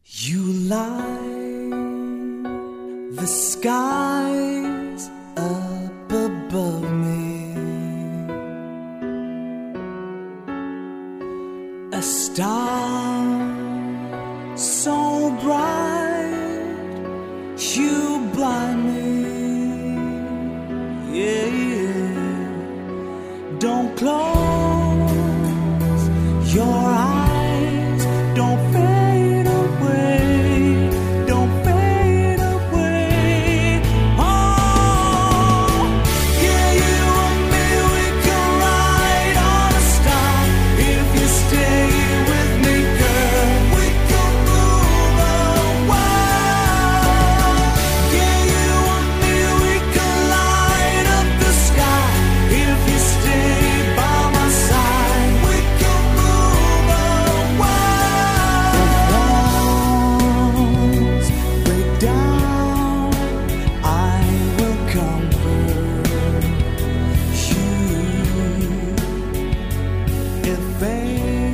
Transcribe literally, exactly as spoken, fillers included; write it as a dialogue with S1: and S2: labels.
S1: You light the skies up above me, a star so bright you blind me. Yeah, yeah. Don't close your eyes, don't fade away, don't fade away. Oh, yeah, you and me, we can ride on a star. If you stay with me, girl, we can move a world. Yeah, you and me, we can light up the sky. If you stay by my side, we can move a world. If walls break down, I will comfort you. If